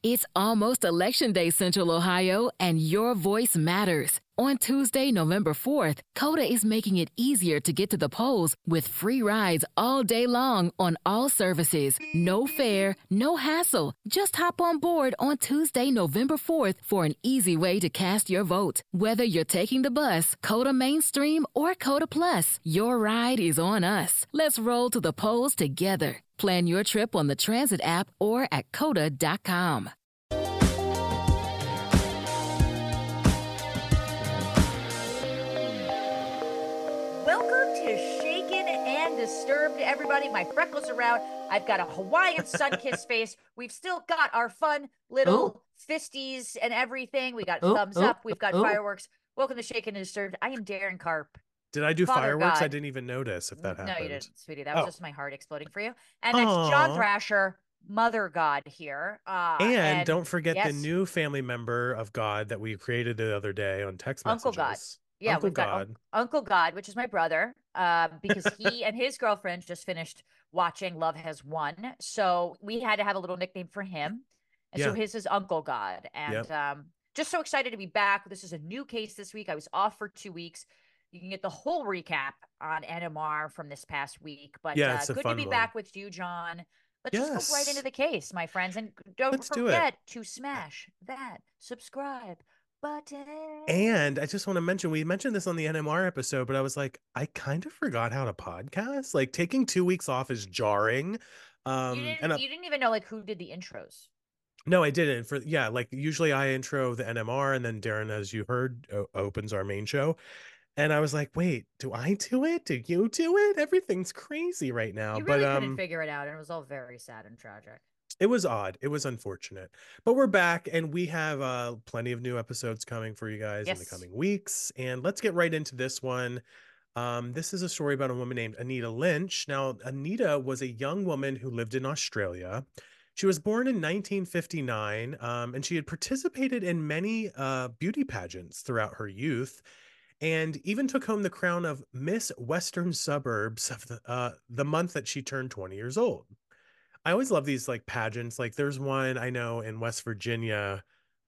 It's almost Election Day, Central Ohio, and your voice matters. On Tuesday, November 4th, Coda is making it easier to get to the polls with free rides all day long on all services. No fare, no hassle. Just hop on board on Tuesday, November 4th for an easy way to cast your vote. Whether you're taking the bus, Coda Mainstream, or Coda Plus, your ride is on us. Let's roll to the polls together. Plan your trip on the Transit app or at coda.com. Welcome to Shaken and Disturbed, everybody. My freckles are out. I've got a Hawaiian sun-kissed face. We've still got our fun little fisties and everything. We got thumbs up. We've got fireworks. Welcome to Shaken and Disturbed. I am Darren Karp. Did I do Father fireworks? God. I didn't even notice if that happened. No, you didn't, sweetie. That was just my heart exploding for you. And that's Aww. John Thrasher, Mother God here. And don't forget the new family member of God that we created the other day on text messages. Uncle God. Yeah, Uncle we've got God. Uncle God, which is my brother, because he and his girlfriend just finished watching Love Has Won. So we had to have a little nickname for him. And so his is Uncle God. And just so excited to be back. This is a new case this week. I was off for 2 weeks. You can get the whole recap on NMR from this past week. But it's a good fun to be one. back with you, John. Let's just go right into the case, my friends. And don't forget to smash that subscribe button. And I just want to mention, we mentioned this on the NMR episode, but I was like, I kind of forgot how to podcast. Like, taking 2 weeks off is jarring. You didn't even know like who did the intros. No, I didn't. Like usually I intro the NMR and then Darren, as you heard, opens our main show. And I was like, wait, do I do it? Do you do it? Everything's crazy right now. You really couldn't figure it out, and it was all very sad and tragic. It was odd. It was unfortunate. But we're back, and we have plenty of new episodes coming for you guys in the coming weeks. And let's get right into this one. This is a story about a woman named Anita Lynch. Now, Anita was a young woman who lived in Australia. She was born in 1959, and she had participated in many beauty pageants throughout her youth, and even took home the crown of Miss Western Suburbs of the month that she turned 20 years old. I always love these like pageants. Like there's one I know in West Virginia,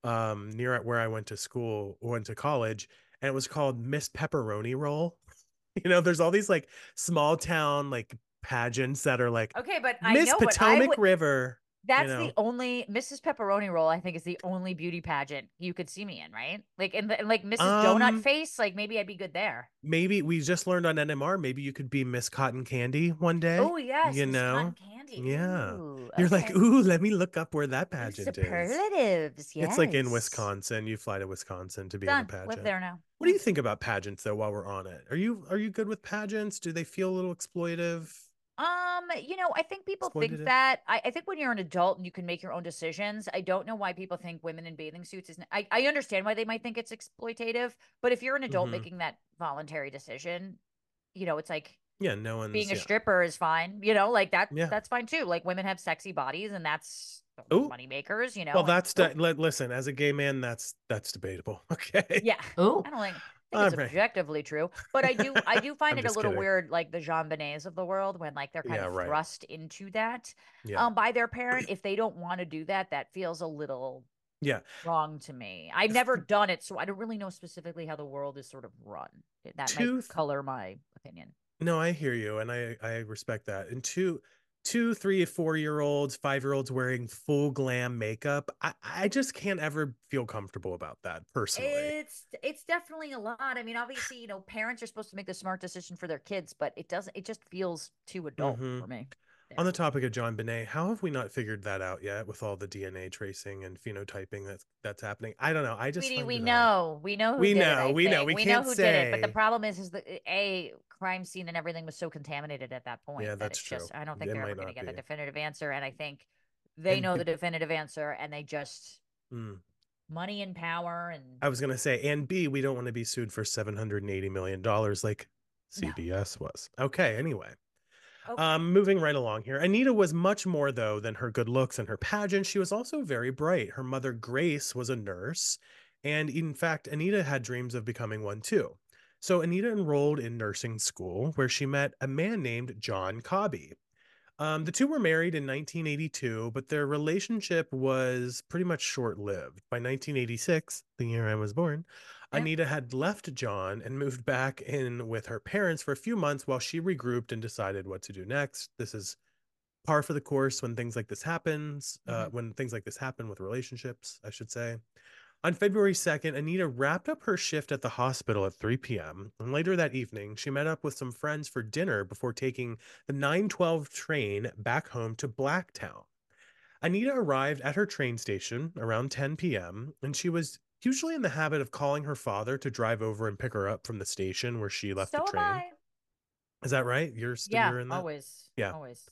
near where I went to college, and it was called Miss Pepperoni Roll. There's all these like small town like pageants that are like, okay, but Miss Potomac River. That's the only Mrs. Pepperoni Roll. I think is the only beauty pageant you could see me in, right? Like like Mrs. Donut Face. Like maybe I'd be good there. Maybe we just learned on NMR. Maybe you could be Miss Cotton Candy one day. Oh yes, Miss Cotton Candy. Yeah, ooh, you're like, ooh, let me look up where that pageant is. Superlatives. Yes, it's like in Wisconsin. You fly to Wisconsin to be in a pageant. Live there now. What do you think about pageants though? While we're on it, are you good with pageants? Do they feel a little exploitive? I think people think that. I think when you're an adult and you can make your own decisions, I don't know why people think women in bathing suits isn't. I understand why they might think it's exploitative, but if you're an adult making that voluntary decision, it's like no one's being a stripper is fine. Like that. That's fine too. Like women have sexy bodies, and that's money makers. Well, that's listen. As a gay man, that's debatable. Okay. Yeah. Oh, I don't think it's objectively true, but I do find it a little weird, like the Jean Benets of the world, when like they're kind of thrust into that by their parent. If they don't want to do that, that feels a little wrong to me. I've never done it, so I don't really know specifically how the world is sort of run. That might color my opinion. No, I hear you, and I respect that. And two, 3, 4-year-olds, 5-year-olds wearing full glam makeup. I just can't ever feel comfortable about that personally. It's definitely a lot. I mean, obviously, parents are supposed to make the smart decision for their kids, but it just feels too adult for me. Yeah. On the topic of John Bonet, how have we not figured that out yet with all the DNA tracing and phenotyping that's happening? I don't know. I just we know who did it. We know who did it, but the problem is that crime scene and everything was so contaminated at that point. Yeah, that's true. I don't think they're ever going to get the definitive answer, and I think they know the definitive answer, and they just money and power. And I was going to say, and B, we don't want to be sued for $780 million like CBS was. Okay, anyway. Okay. Moving right along here. Anita was much more, though, than her good looks and her pageant. She was also very bright. Her mother, Grace, was a nurse. And in fact, Anita had dreams of becoming one, too. So Anita enrolled in nursing school, where she met a man named John Cobby. The two were married in 1982, but their relationship was pretty much short-lived. By 1986, the year I was born, yeah. Anita had left John and moved back in with her parents for a few months while she regrouped and decided what to do next. This is par for the course when things like this happens, when things like this happen with relationships, I should say. On February 2nd, Anita wrapped up her shift at the hospital at 3 p.m. And later that evening, she met up with some friends for dinner before taking the 9:12 train back home to Blacktown. Anita arrived at her train station around 10 p.m., and she was usually in the habit of calling her father to drive over and pick her up from the station where she left the train. Is that right? You're in that? Always. Yeah. Always.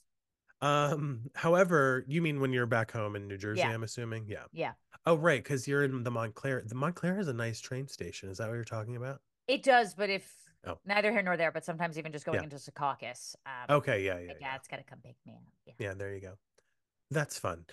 However, you mean when you're back home in New Jersey, I'm assuming? Yeah. Yeah. Oh, right, because you're in the Montclair. The Montclair has a nice train station. Is that what you're talking about? It does, but if neither here nor there, but sometimes even just going into Secaucus. Okay, yeah. My dad's gotta come pick me up. Yeah, there you go. That's fun.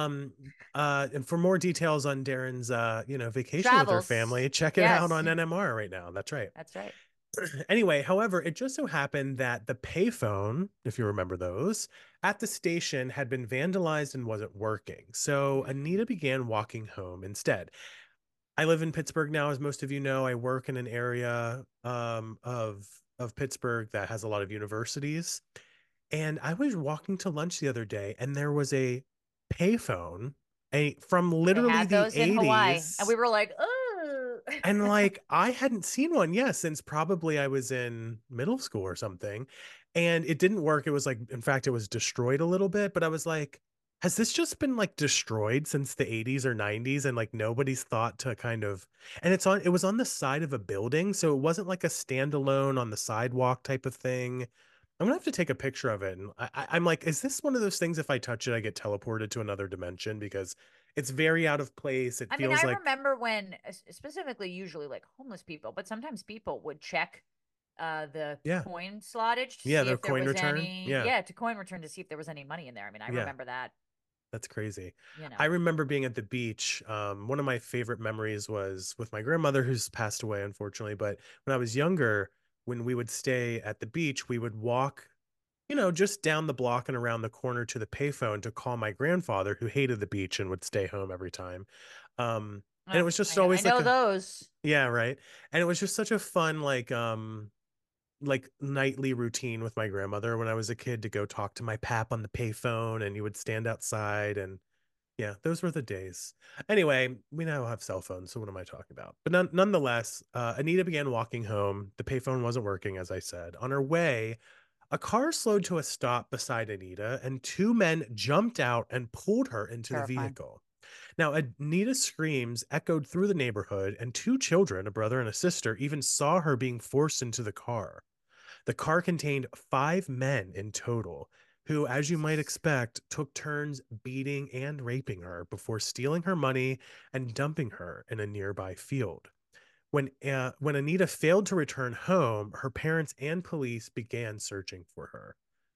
And for more details on Darren's vacation with her family, check it out on NMR right now. That's right. That's right. Anyway, however, it just so happened that the payphone, if you remember those, at the station had been vandalized and wasn't working. So Anita began walking home instead. I live in Pittsburgh now, as most of you know. I work in an area of Pittsburgh that has a lot of universities. And I was walking to lunch the other day, and there was a payphone from literally the 80s. In Hawaii, and we were like, oh. And like, I hadn't seen one, since probably I was in middle school or something. And it didn't work. It was like, in fact, it was destroyed a little bit. But I was like, has this just been like destroyed since the 80s or 90s? And like nobody's thought to kind of, and it was on the side of a building. So it wasn't like a standalone on the sidewalk type of thing. I'm gonna have to take a picture of it. And I'm like, is this one of those things, if I touch it, I get teleported to another dimension? Because it's very out of place. I remember when, specifically, usually like homeless people, but sometimes people would check the coin slottage to see if there was any to coin return to see if there was any money in there. I mean, I remember that. That's crazy. I remember being at the beach. One of my favorite memories was with my grandmother, who's passed away, unfortunately. But when I was younger, when we would stay at the beach, we would walk, just down the block and around the corner to the payphone to call my grandfather, who hated the beach and would stay home every time. And it was just always I know those. Yeah, right. And it was just such a fun, like nightly routine with my grandmother when I was a kid, to go talk to my pap on the payphone, and you would stand outside, and yeah, those were the days. Anyway, we now have cell phones, so what am I talking about? But nonetheless, Anita began walking home. The payphone wasn't working, as I said. On her way, a car slowed to a stop beside Anita, and two men jumped out and pulled her into the vehicle. Now, Anita's screams echoed through the neighborhood, and two children, a brother and a sister, even saw her being forced into the car. The car contained 5 men in total, who, as you might expect, took turns beating and raping her before stealing her money and dumping her in a nearby field. When Anita failed to return home, her parents and police began searching for her.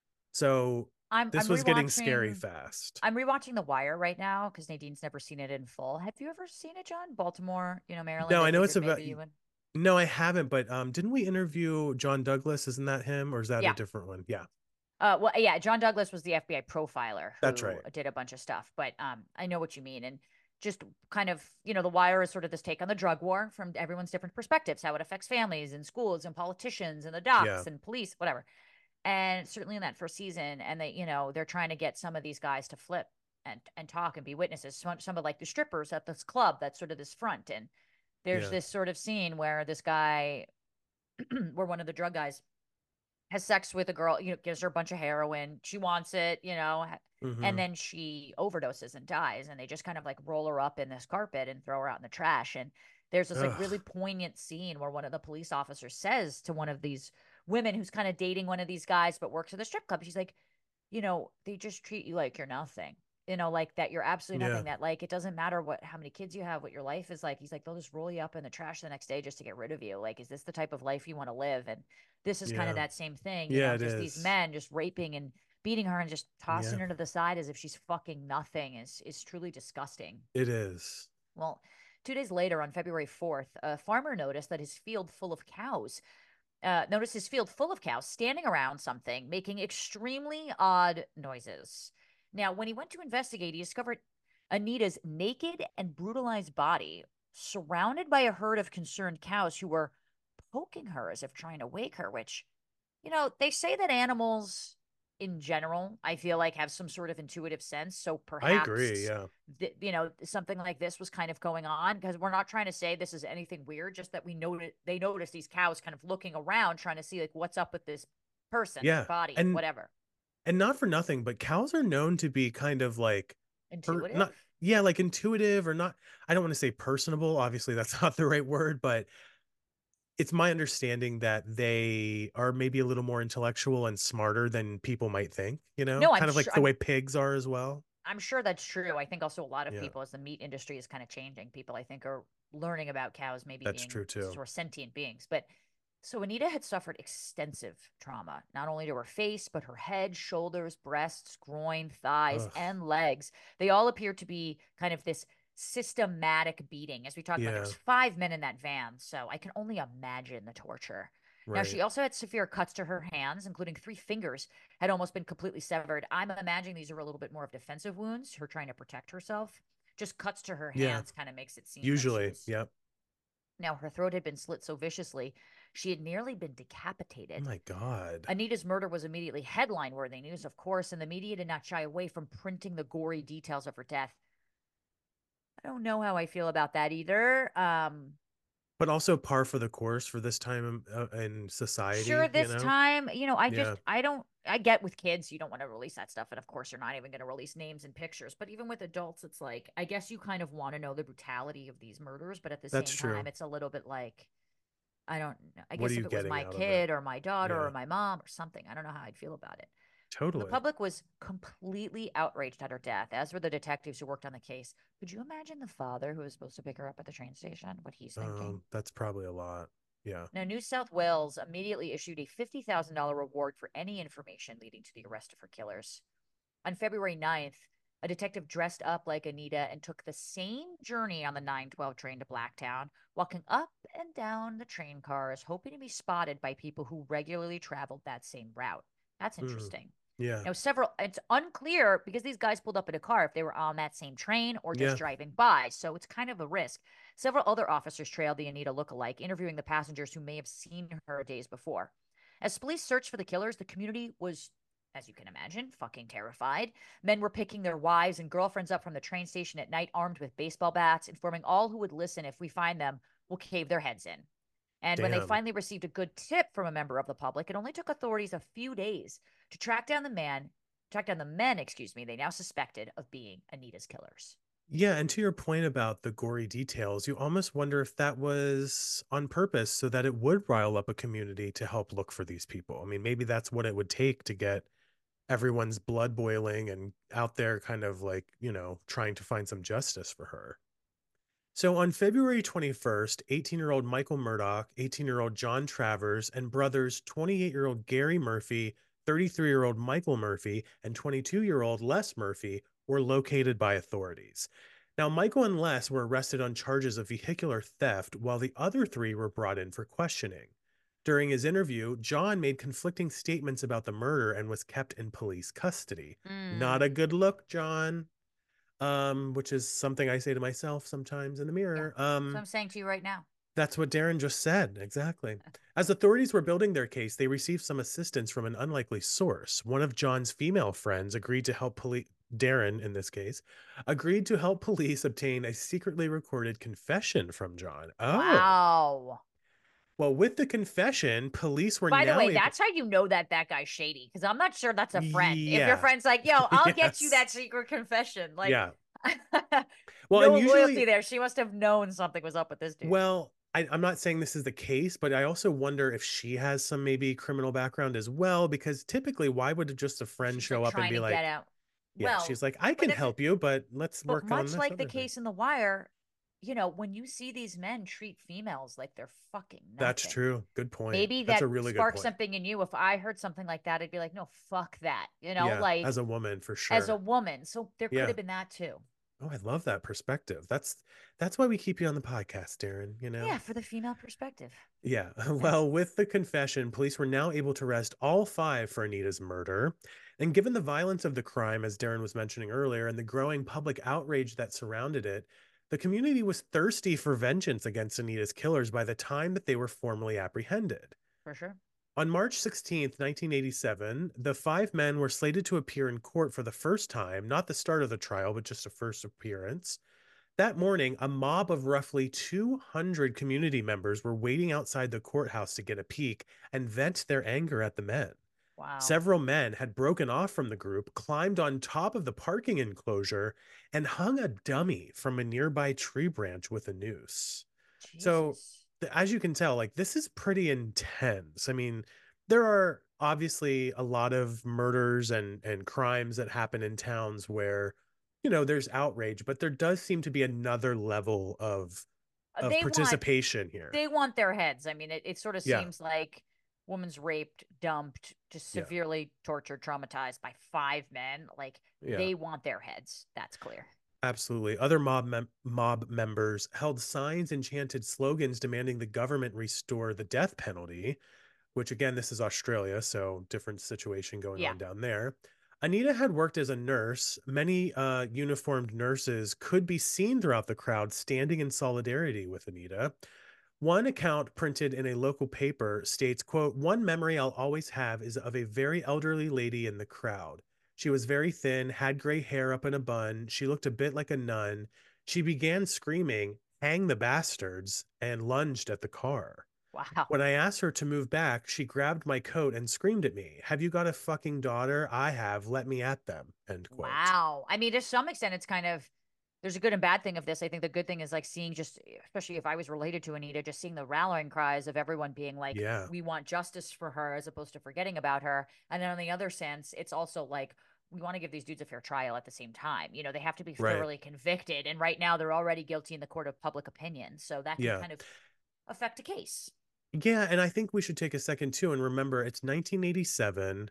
So this was getting scary fast. I'm rewatching The Wire right now because Nadine's never seen it in full. Have you ever seen it, John? Baltimore, Maryland? No, I know it's about... No, I haven't, but didn't we interview John Douglas? Isn't that him, or is that a different one? Yeah. Well, yeah, John Douglas was the FBI profiler who That's right. did a bunch of stuff, but I know what you mean. And just kind of, The Wire is sort of this take on the drug war from everyone's different perspectives, how it affects families and schools and politicians and the docs and police, whatever. And certainly in that first season, and they, they're trying to get some of these guys to flip and talk and be witnesses. Some of like the strippers at this club, that's sort of this front. And there's this sort of scene where this guy, where one of the drug guys has sex with a girl, gives her a bunch of heroin. She wants it, and then she overdoses and dies. And they just kind of like roll her up in this carpet and throw her out in the trash. And there's this like really poignant scene where one of the police officers says to one of these women who's kind of dating one of these guys, but works at the strip club, she's like, they just treat you like you're nothing. Like that you're absolutely nothing, that like, it doesn't matter how many kids you have, what your life is like. He's like, they'll just roll you up in the trash the next day just to get rid of you. Like, is this the type of life you want to live? And this is kind of that same thing, just these men just raping and beating her and just tossing her to the side as if she's fucking nothing is truly disgusting. It is. Well, 2 days later, on February 4th, a farmer noticed that his field full of cows noticed his field full of cows standing around something, making extremely odd noises. Now, when he went to investigate, he discovered Anita's naked and brutalized body surrounded by a herd of concerned cows who were poking her as if trying to wake her, which, they say that animals in general, I feel like, have some sort of intuitive sense. So perhaps I agree, yeah. Something like this was kind of going on, because we're not trying to say this is anything weird, just that they noticed these cows kind of looking around trying to see like what's up with this person, their body, and whatever. And not for nothing, but cows are known to be kind of like intuitive. Like intuitive, or not. I don't want to say personable. Obviously, that's not the right word, but it's my understanding that they are maybe a little more intellectual and smarter than people might think, No, kind of like the way pigs are as well. I'm sure that's true. I think also a lot of people, as the meat industry is kind of changing, people I think are learning about cows maybe that's being true too. sort of sentient beings. But so Anita had suffered extensive trauma, not only to her face, but her head, shoulders, breasts, groin, thighs, and legs. They all appeared to be kind of this systematic beating. As we talked about, there was 5 men in that van, so I can only imagine the torture. Right. Now, she also had severe cuts to her hands, including 3 fingers had almost been completely severed. I'm imagining these are a little bit more of defensive wounds, her trying to protect herself. Just cuts to her hands kind of makes it seem usually like yep. Now, her throat had been slit so viciously, she had nearly been decapitated. Oh, my God. Anita's murder was immediately headline-worthy news, of course, and the media did not shy away from printing the gory details of her death. I don't know how I feel about that either. But also par for the course for this time in society. Sure, this time, I get with kids, you don't want to release that stuff. And of course, you're not even going to release names and pictures. But even with adults, it's like, I guess you kind of want to know the brutality of these murders. But at the same time, it's a little bit like, I don't know. I guess if it was my kid or my daughter or my mom or something, I don't know how I'd feel about it. Totally. The public was completely outraged at her death, as were the detectives who worked on the case. Could you imagine the father who was supposed to pick her up at the train station, what he's thinking? That's probably a lot. Yeah. Now, New South Wales immediately issued a $50,000 reward for any information leading to the arrest of her killers. On February 9th, a detective dressed up like Anita and took the same journey on the 912 train to Blacktown, walking up and down the train cars, hoping to be spotted by people who regularly traveled that same route. That's interesting. Yeah. Now, it's unclear, because these guys pulled up in a car, if they were on that same train or just driving by. So it's kind of a risk. Several other officers trailed the Anita lookalike, interviewing the passengers who may have seen her days before. As police searched for the killers, the community was, as you can imagine, fucking terrified. Men were picking their wives and girlfriends up from the train station at night, armed with baseball bats, informing all who would listen, if we find them, we'll cave their heads in. And when they finally received a good tip from a member of the public, it only took authorities a few days to track down the men, they now suspected of being Anita's killers. Yeah, and to your point about the gory details, you almost wonder if that was on purpose so that it would rile up a community to help look for these people. I mean, maybe that's what it would take to get everyone's blood boiling and out there kind of like, trying to find some justice for her. So on February 21st, 18-year-old Michael Murdoch, 18-year-old John Travers, and brothers 28-year-old Gary Murphy, 33-year-old Michael Murphy, and 22-year-old Les Murphy were located by authorities. Now, Michael and Les were arrested on charges of vehicular theft, while the other 3 were brought in for questioning. During his interview, John made conflicting statements about the murder and was kept in police custody. Not a good look, John. Which is something I say to myself sometimes in the mirror. So I'm saying to you right now. That's what Darren just said. Exactly. As authorities were building their case, they received some assistance from an unlikely source. One of John's female friends agreed to help Darren, in this case, agreed to help police obtain a secretly recorded confession from John. Oh. Wow. Well, with the confession, police were By the way, that's how you know that guy's shady, because I'm not sure that's a friend. Yeah. If your friend's like, yo, I'll get you that secret confession. Like, yeah. Well, no loyalty there. She must have known something was up with this dude. Well, I'm not saying this is the case, but I also wonder if she has some maybe criminal background as well, because typically, why would just a friend show up and be like, get out? Yeah, she's like, I can help you, but let's work on this. Much like the case in The Wire, when you see these men treat females like they're fucking nothing. That's true. Good point. Maybe that's a really sparks something in you. If I heard something like that, I'd be like, no, fuck that. Like, as a woman, for sure. As a woman. So there could have been that too. Oh, I love that perspective. That's why we keep you on the podcast, Darren, you know? Yeah, for the female perspective. Yeah. Well, with the confession, police were now able to arrest all five for Anita's murder. And given the violence of the crime, as Darren was mentioning earlier, and the growing public outrage that surrounded it, the community was thirsty for vengeance against Anita's killers by the time that they were formally apprehended. For sure. On March 16th, 1987, the five men were slated to appear in court for the first time, not the start of the trial, but just a first appearance. That morning, a mob of roughly 200 community members were waiting outside the courthouse to get a peek and vent their anger at the men. Wow. Several men had broken off from the group, climbed on top of the parking enclosure, and hung a dummy from a nearby tree branch with a noose. Jesus. So, as you can tell, like, this is pretty intense. I mean, there are obviously a lot of murders and crimes that happen in towns where, you know, there's outrage, but there does seem to be another level of participation here. They want their heads. I mean, it sort of seems like woman's raped, dumped, just severely tortured, traumatized by five men. Like, they want their heads. That's clear. Absolutely. Other mob members held signs and chanted slogans demanding the government restore the death penalty, which, again, this is Australia, so different situation going on down there. Anita had worked as a nurse. Many uniformed nurses could be seen throughout the crowd standing in solidarity with Anita. One account printed in a local paper states, quote, "One memory I'll always have is of a very elderly lady in the crowd. She was very thin, had gray hair up in a bun. She looked a bit like a nun. She began screaming, 'Hang the bastards,' and lunged at the car. Wow. When I asked her to move back, she grabbed my coat and screamed at me, 'Have you got a fucking daughter? I have. Let me at them.'" End quote. Wow. I mean, to some extent, it's kind of, there's a good and bad thing of this. I think the good thing is like seeing, just especially if I was related to Anita, just seeing the rallying cries of everyone being like, we want justice for her, as opposed to forgetting about her. And then on the other sense, it's also like, we want to give these dudes a fair trial at the same time. You know, they have to be thoroughly convicted. And right now they're already guilty in the court of public opinion. So that can kind of affect a case. Yeah. And I think we should take a second too and remember it's 1987.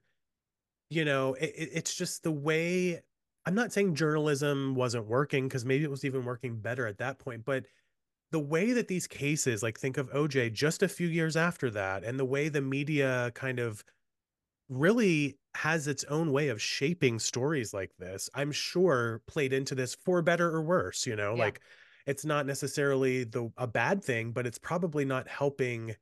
You know, it's just the way, I'm not saying journalism wasn't working, because maybe it was even working better at that point, but the way that these cases, like think of OJ just a few years after that, and the way the media kind of really has its own way of shaping stories like this, I'm sure played into this for better or worse, you know, like it's not necessarily a bad thing, but it's probably not helping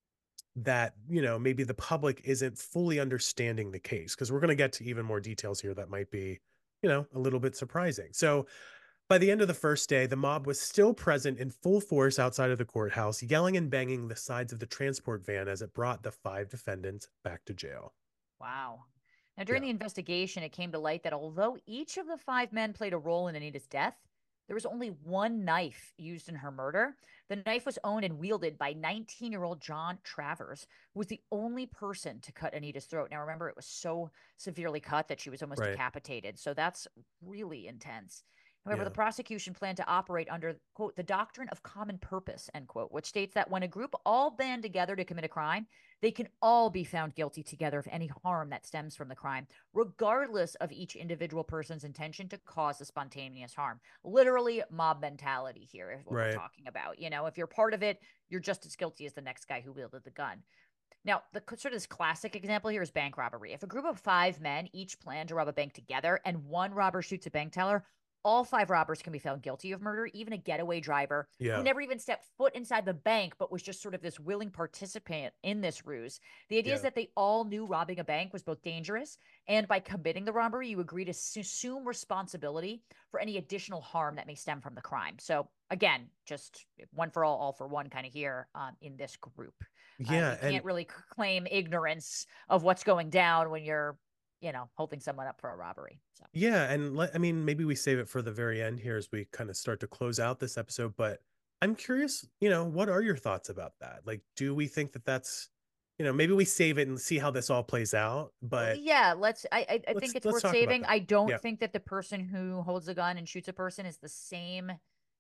that, you know, maybe the public isn't fully understanding the case, because we're going to get to even more details here that might be, you know, a little bit surprising. So by the end of the first day, the mob was still present in full force outside of the courthouse, yelling and banging the sides of the transport van as it brought the five defendants back to jail. Wow. Now, during the investigation, it came to light that although each of the five men played a role in Anita's death, there was only one knife used in her murder. The knife was owned and wielded by 19-year-old John Travers, who was the only person to cut Anita's throat. Now, remember, it was so severely cut that she was almost decapitated. So that's really intense. However, the prosecution planned to operate under, quote, the doctrine of common purpose, end quote, which states that when a group all band together to commit a crime, they can all be found guilty together of any harm that stems from the crime, regardless of each individual person's intention to cause the spontaneous harm. Literally mob mentality here is what we're talking about. You know, if you're part of it, you're just as guilty as the next guy who wielded the gun. Now, the sort of this classic example here is bank robbery. If a group of five men each plan to rob a bank together and one robber shoots a bank teller, all five robbers can be found guilty of murder, even a getaway driver who never even stepped foot inside the bank, but was just sort of this willing participant in this ruse. The idea is that they all knew robbing a bank was both dangerous, and by committing the robbery, you agree to assume responsibility for any additional harm that may stem from the crime. So again, just one for all for one kind of here in this group. Yeah. You can't really claim ignorance of what's going down when you're, you know, holding someone up for a robbery. So. Yeah. And I mean, maybe we save it for the very end here as we kind of start to close out this episode, but I'm curious, you know, what are your thoughts about that? Like, do we think that that's, you know, maybe we save it and see how this all plays out, but yeah, I think it's worth saving. I don't think that the person who holds a gun and shoots a person is the same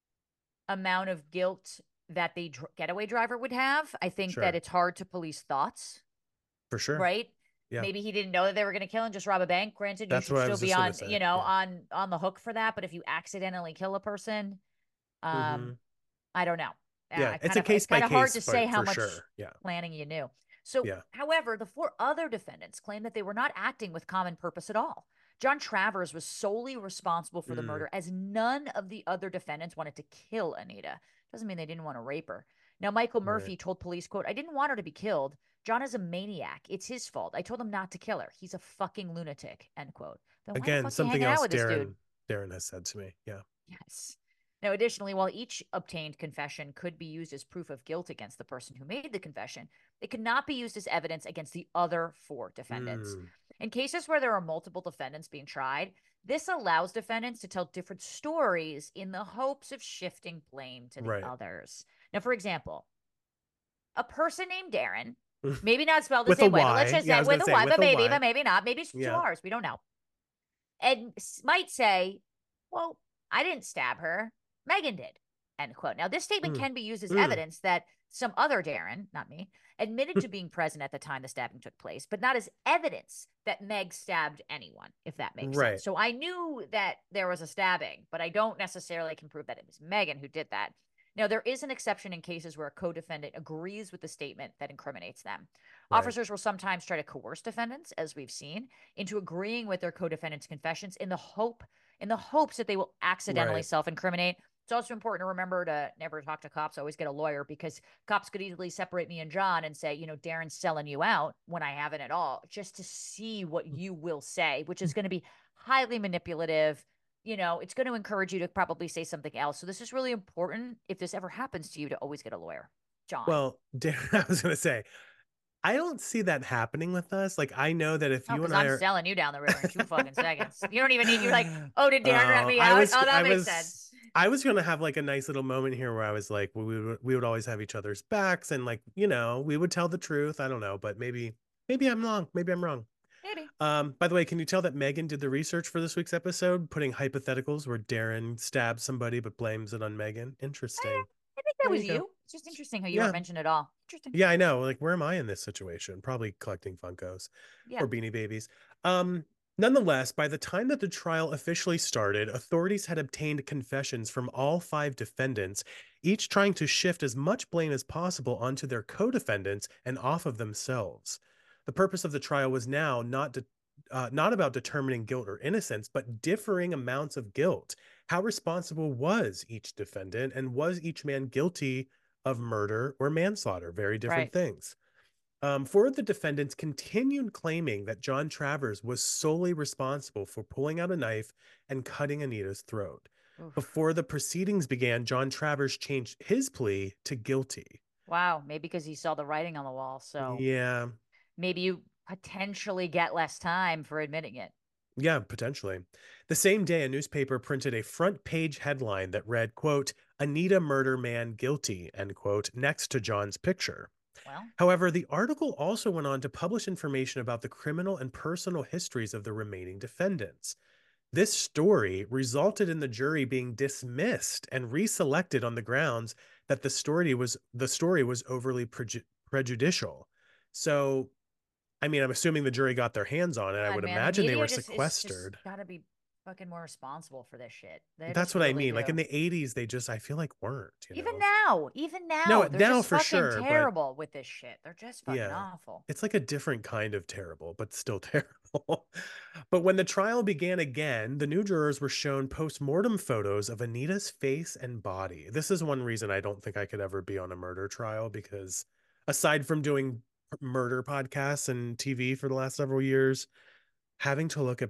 amount of guilt that the getaway driver would have. I think that it's hard to police thoughts. For sure. Right. Maybe he didn't know that they were going to kill and just rob a bank. Granted, you should still be on, on the hook for that. But if you accidentally kill a person, I don't know. Yeah, it's a case by case. It's kind of hard to say how much planning you knew. So, however, the 4 other defendants claim that they were not acting with common purpose at all. John Travers was solely responsible for the murder, as none of the other defendants wanted to kill Anita. Doesn't mean they didn't want to rape her. Now, Michael Murphy told police, quote, "I didn't want her to be killed. John is a maniac. It's his fault. I told him not to kill her. He's a fucking lunatic," end quote. Then again, something else Darren has said to me. Yeah. Yes. Now, additionally, while each obtained confession could be used as proof of guilt against the person who made the confession, it could not be used as evidence against the other 4 defendants. In cases where there are multiple defendants being tried, this allows defendants to tell different stories in the hopes of shifting blame to the others. Now, for example, a person named Darren, maybe not spelled the same way, but let's just say with a Y, but maybe not. Maybe it's 2 R's. We don't know. And might say, well, I didn't stab her. Megan did, end quote. Now, this statement can be used as evidence that some other Darren, not me, admitted to being present at the time the stabbing took place, but not as evidence that Meg stabbed anyone, if that makes sense. So I knew that there was a stabbing, but I don't necessarily can prove that it was Megan who did that. Now, there is an exception in cases where a co-defendant agrees with the statement that incriminates them. Officers will sometimes try to coerce defendants, as we've seen, into agreeing with their co-defendant's confessions in the hopes that they will accidentally self-incriminate. It's also important to remember to never talk to cops. Always get a lawyer, because cops could easily separate me and John and say, Darren's selling you out when I haven't at all, just to see what you will say, which is going to be highly manipulative. It's going to encourage you to probably say something else. So this is really important, if this ever happens to you, to always get a lawyer. John. Well, Darren, I was going to say, I don't see that happening with us. Like, I know that if you and I I'm selling you down the river in 2 fucking seconds. You don't even need, you're like, oh, did Darren rat me out? That makes sense. I was going to have like a nice little moment here where I was like, we would always have each other's backs, and like, we would tell the truth. I don't know, but maybe I'm wrong. Maybe I'm wrong. Maybe. By the way, can you tell that Megan did the research for this week's episode, putting hypotheticals where Darren stabs somebody but blames it on Megan? Interesting. I think that was you. It's just interesting how you weren't mentioned at all. Interesting. Yeah, I know. Like, where am I in this situation? Probably collecting Funkos or Beanie Babies. Nonetheless, by the time that the trial officially started, authorities had obtained confessions from all 5 defendants, each trying to shift as much blame as possible onto their co-defendants and off of themselves. The purpose of the trial was now not about determining guilt or innocence, but differing amounts of guilt. How responsible was each defendant, and was each man guilty of murder or manslaughter? Very different things. 4 of the defendants continued claiming that John Travers was solely responsible for pulling out a knife and cutting Anita's throat. Before the proceedings began, John Travers changed his plea to guilty. Wow, maybe because he saw the writing on the wall. So yeah, maybe you potentially get less time for admitting it. Yeah, potentially. The same day, a newspaper printed a front page headline that read, quote, "Anita murder man guilty," end quote, next to John's picture. Well, however, the article also went on to publish information about the criminal and personal histories of the remaining defendants. This story resulted in the jury being dismissed and reselected on the grounds that the story was overly prejudicial. So, I mean, I'm assuming the jury got their hands on it. I would imagine they were sequestered. Got to be fucking more responsible for this shit. That's what I mean. Like in the 80s, they just, I feel like weren't. Even now, no, they're now just for fucking sure. Terrible with this shit. They're just fucking awful. It's like a different kind of terrible, but still terrible. But when the trial began again, the new jurors were shown post-mortem photos of Anita's face and body. This is one reason I don't think I could ever be on a murder trial, because aside from doing murder podcasts and TV for the last several years, having to look at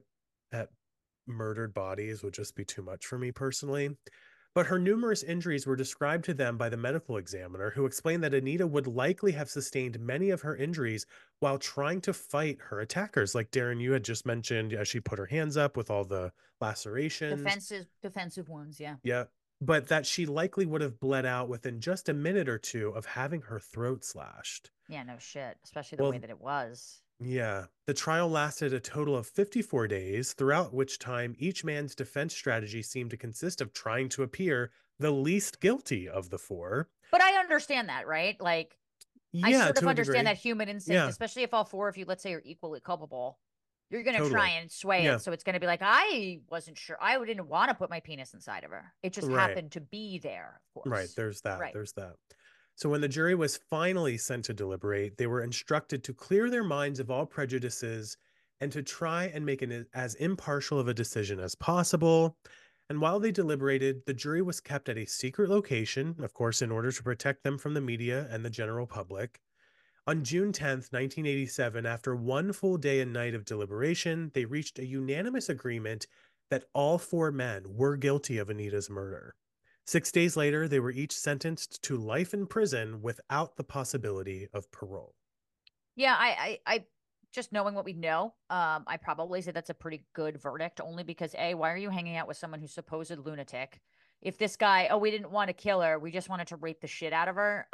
murdered bodies would just be too much for me personally. But her numerous injuries were described to them by the medical examiner, who explained that Anita would likely have sustained many of her injuries while trying to fight her attackers. Like Darren, you had just mentioned, she put her hands up with all the lacerations. Defensive wounds, yeah. Yeah. But that she likely would have bled out within just a minute or two of having her throat slashed. Yeah, no shit. Especially the way that it was. Yeah. The trial lasted a total of 54 days, throughout which time each man's defense strategy seemed to consist of trying to appear the least guilty of the 4. But I understand that, right? Like, Yeah, I sort of understand that human instinct, especially if all four of you, let's say, are equally culpable. You're going to try and sway it. So it's going to be like, I wasn't sure. I didn't want to put my penis inside of her. It just happened to be there, of course. Right. There's that. Right. There's that. So when the jury was finally sent to deliberate, they were instructed to clear their minds of all prejudices and to try and make as impartial of a decision as possible. And while they deliberated, the jury was kept at a secret location, of course, in order to protect them from the media and the general public. On June 10th, 1987, after one full day and night of deliberation, they reached a unanimous agreement that all four men were guilty of Anita's murder. 6 days later, they were each sentenced to life in prison without the possibility of parole. Yeah, I just knowing what we know, I probably say that's a pretty good verdict, only because A, why are you hanging out with someone who's supposed lunatic? If this guy, we didn't want to kill her, we just wanted to rape the shit out of her,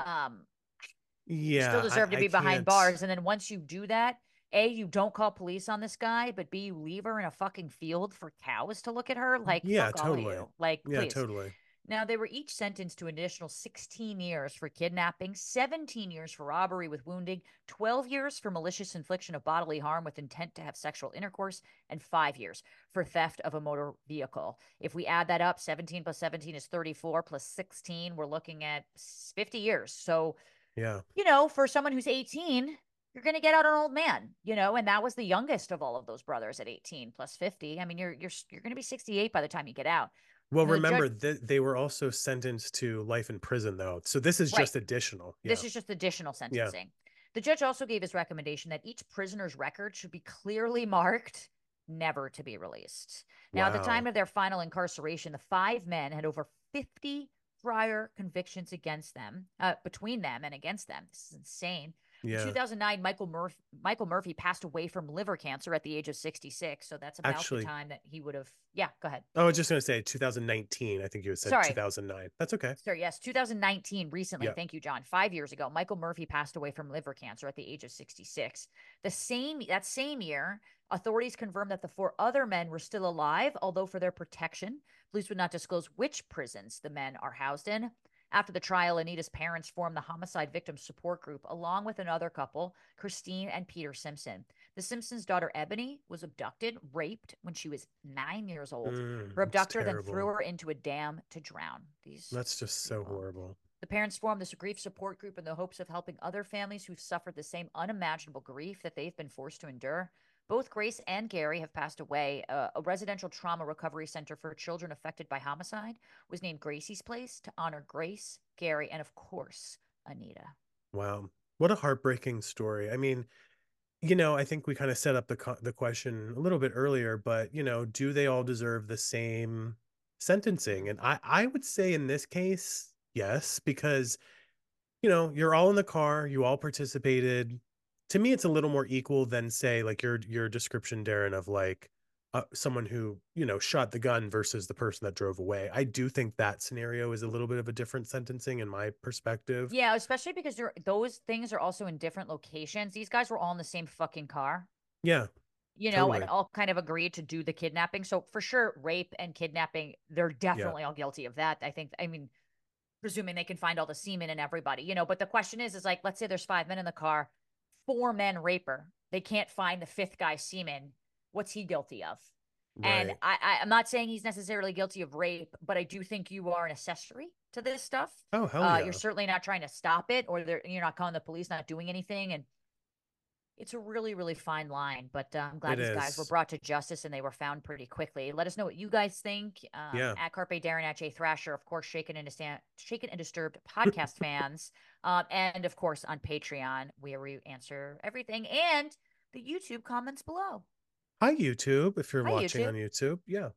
you still deserve to be behind bars. And then once you do that, A, you don't call police on this guy, but B, you leave her in a fucking field for cows to look at her. Like, fuck totally. All of you. Like, please. Yeah, totally. Now, they were each sentenced to an additional 16 years for kidnapping, 17 years for robbery with wounding, 12 years for malicious infliction of bodily harm with intent to have sexual intercourse, and 5 years for theft of a motor vehicle. If we add that up, 17 plus 17 is 34 plus 16, we're looking at 50 years. So, yeah, for someone who's 18, you're going to get out an old man, and that was the youngest of all of those brothers at 18 plus 50. I mean, you're going to be 68 by the time you get out. Well, remember that they were also sentenced to life in prison, though. So this is just additional. This is just additional sentencing. Yeah. The judge also gave his recommendation that each prisoner's record should be clearly marked never to be released. Now, at the time of their final incarceration, the 5 men had over 50 prior convictions against them, between them and against them. This is insane. Yeah. In 2009, Michael Murphy passed away from liver cancer at the age of 66. So that's about the time that he would have. Yeah, go ahead. I was just going to say 2019. I think you said 2009. That's okay. Sorry, yes, 2019. Recently, yeah. Thank you, John. 5 years ago, Michael Murphy passed away from liver cancer at the age of 66. That same year, authorities confirmed that the 4 other men were still alive, although for their protection, police would not disclose which prisons the men are housed in. After the trial, Anita's parents formed the Homicide Victim Support Group, along with another couple, Christine and Peter Simpson. The Simpsons' daughter, Ebony, was abducted, raped when she was 9 years old. Her abductor then threw her into a dam to drown. That's just so horrible. The parents formed this grief support group in the hopes of helping other families who've suffered the same unimaginable grief that they've been forced to endure. Both Grace and Gary have passed away. A residential trauma recovery center for children affected by homicide was named Gracie's Place to honor Grace, Gary, and of course, Anita. Wow. What a heartbreaking story. I mean, I think we kind of set up the question a little bit earlier, but, do they all deserve the same sentencing? And I would say in this case, yes, because, you're all in the car, you all participated. To me, it's a little more equal than, say, like your description, Darren, of like someone who, shot the gun versus the person that drove away. I do think that scenario is a little bit of a different sentencing in my perspective. Yeah, especially because those things are also in different locations. These guys were all in the same fucking car. Yeah. Totally. And all kind of agreed to do the kidnapping. So for sure, rape and kidnapping, they're definitely all guilty of that. Presuming they can find all the semen and everybody, but the question is like, let's say there's 5 men in the car. 4 men rape her. They can't find the 5th guy semen. What's he guilty of? Right. And I'm not saying he's necessarily guilty of rape, but I do think you are an accessory to this stuff. Oh, hell yeah. You're certainly not trying to stop it, or you're not calling the police, not doing anything. And it's a really, really fine line. But I'm glad these guys were brought to justice and they were found pretty quickly. Let us know what you guys think. At Carpe Darren, at Jay Thrasher, of course, Shaken and Disturbed podcast fans. And of course on Patreon, where we answer everything, and the YouTube comments below. Hi, YouTube. If you're watching on YouTube. Yeah.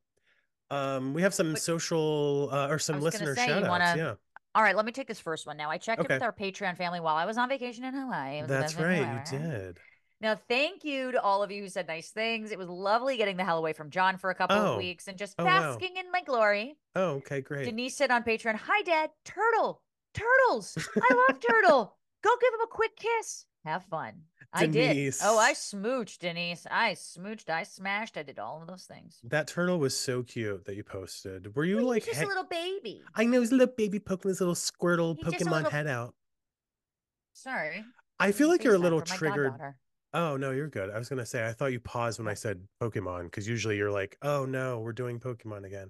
We have some social or some listener shout outs. Yeah. All right, let me take this first one. Now, I checked in with our Patreon family while I was on vacation in Hawaii. That's right. You did. Now, thank you to all of you who said nice things. It was lovely getting the hell away from John for a couple of weeks and just basking in my glory. Oh, okay, great. Denise said on Patreon, "Hi, Dad. Turtles. I love Turtle. Go give him a quick kiss. Have fun." Denise. I did. Oh, I smooched, Denise. I smooched. I smashed. I did all of those things. That turtle was so cute that you posted. Were you like just a little baby? I know, he's a little baby poking his little Squirtle Pokemon head out. Sorry. I feel like you're a little triggered. Oh, no, you're good. I was going to say, I thought you paused when I said Pokemon, because usually you're like, oh, no, we're doing Pokemon again.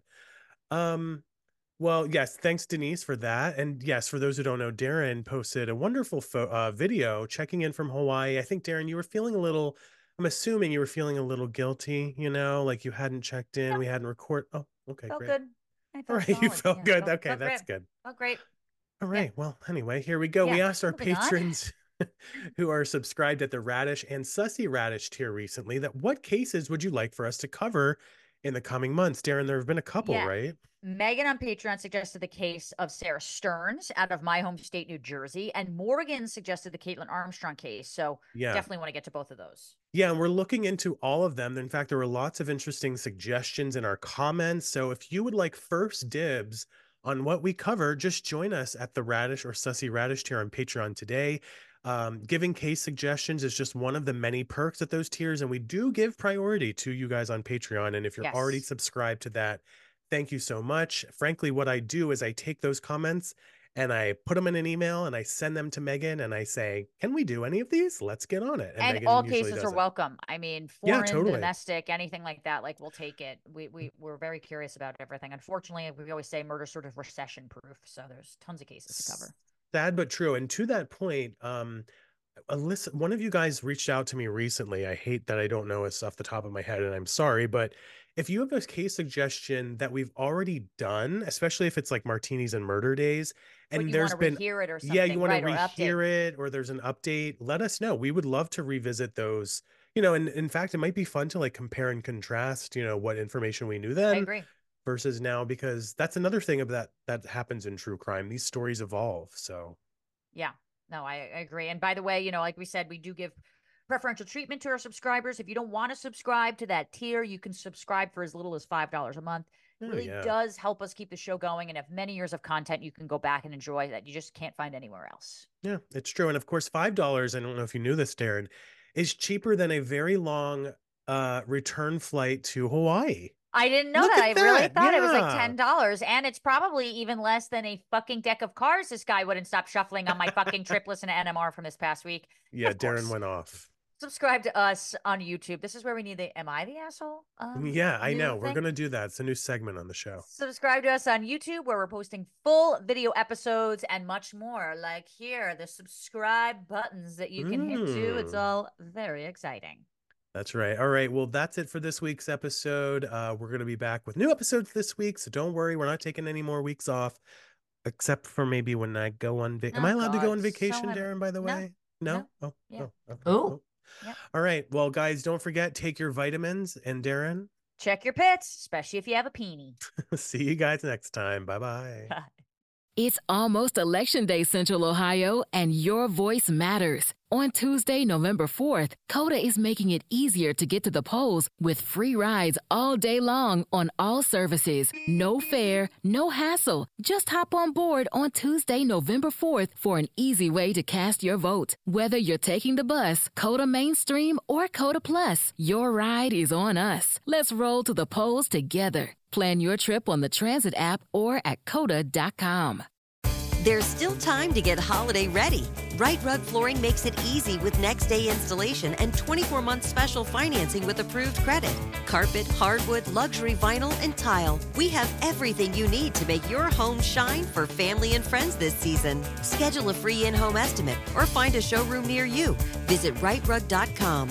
Well, yes, thanks, Denise, for that. And yes, for those who don't know, Darren posted a wonderful video checking in from Hawaii. I think, Darren, you were feeling I'm assuming you were feeling a little guilty, like you hadn't checked in. We hadn't recorded. Oh, okay, felt great. Good. I felt all right, solid. You felt good. Okay, that's great. Good. Felt great. All right. Well, anyway, here we go. We asked our patrons who are subscribed at the Radish and Sussy Radish tier recently that what cases would you like for us to cover in the coming months? Darren, there have been a couple, right? Megan on Patreon suggested the case of Sarah Stearns out of my home state, New Jersey, and Morgan suggested the Caitlin Armstrong case. So definitely want to get to both of those. Yeah, and we're looking into all of them. In fact, there were lots of interesting suggestions in our comments. So if you would like first dibs on what we cover, just join us at the Radish or Sussy Radish tier on Patreon today. Giving case suggestions is just one of the many perks at those tiers, and we do give priority to you guys on Patreon. And if you're already subscribed to that, thank you so much. Frankly, what I do is I take those comments and I put them in an email and I send them to Megan and I say, can we do any of these? Let's get on it. And all cases are welcome. I mean, foreign, domestic, anything like that, like we'll take it. We're very curious about everything. Unfortunately, we always say murder sort of recession proof. So there's tons of cases to cover. Sad but true. And to that point, Alyssa, one of you guys reached out to me recently. I hate that I don't know it off the top of my head, and I'm sorry, but if you have a case suggestion that we've already done, especially if it's like Martinis and Murder Days, and there's been rehear it or something, you want to rehear it, or there's an update, let us know. We would love to revisit those. And in fact, it might be fun to like compare and contrast. What information we knew then. I agree. Versus now, because that's another thing of that happens in true crime. These stories evolve. So, yeah, no, I agree. And by the way, like we said, we do give preferential treatment to our subscribers. If you don't want to subscribe to that tier, you can subscribe for as little as $5 a month. It really does help us keep the show going and have many years of content you can go back and enjoy that you just can't find anywhere else. Yeah, it's true. And of course, $5, I don't know if you knew this, Darren, is cheaper than a very long return flight to Hawaii. I didn't know that. I really thought it was like $10, and it's probably even less than a fucking deck of cards this guy wouldn't stop shuffling on my fucking trip listen to NMR from this past week. Yeah, Darren went off. Subscribe to us on YouTube. This is where we need the Am I the Asshole? Yeah, I know. We're going to do that. It's a new segment on the show. Subscribe to us on YouTube, where we're posting full video episodes and much more. Like here, the subscribe buttons that you can hit to. It's all very exciting. That's right. All right. Well, that's it for this week's episode. We're going to be back with new episodes this week. So don't worry. We're not taking any more weeks off, except for maybe when I go on vacation. Am I allowed to go on vacation, Darren, by the way? No? Oh, yeah. Okay. Yep. All right. Well, guys, don't forget, take your vitamins. And Darren, check your pits, especially if you have a peenie. See you guys next time. Bye-bye. Bye. It's almost Election Day, Central Ohio, and your voice matters. On Tuesday, November 4th, Coda is making it easier to get to the polls with free rides all day long on all services. No fare, no hassle. Just hop on board on Tuesday, November 4th for an easy way to cast your vote. Whether you're taking the bus, Coda Mainstream, or Coda Plus, your ride is on us. Let's roll to the polls together. Plan your trip on the Transit app or at coda.com. There's still time to get holiday ready. Right Rug Flooring makes it easy with next day installation and 24-month special financing with approved credit. Carpet, hardwood, luxury vinyl, and tile. We have everything you need to make your home shine for family and friends this season. Schedule a free in-home estimate or find a showroom near you. Visit rightrug.com,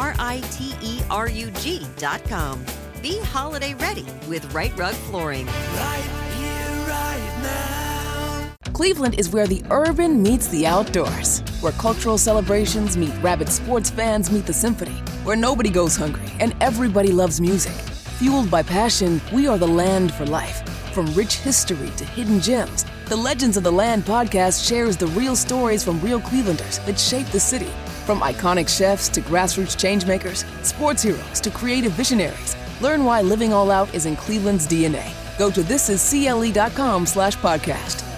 RITERUG.com. Be holiday ready with Right Rug Flooring. Right here, right now. Cleveland is where the urban meets the outdoors, where cultural celebrations meet rabid sports fans meet the symphony, where nobody goes hungry and everybody loves music. Fueled by passion, we are the land for life. From rich history to hidden gems, the Legends of the Land podcast shares the real stories from real Clevelanders that shape the city. From iconic chefs to grassroots changemakers, sports heroes to creative visionaries, learn why living all out is in Cleveland's DNA. Go to thisiscle.com/podcast.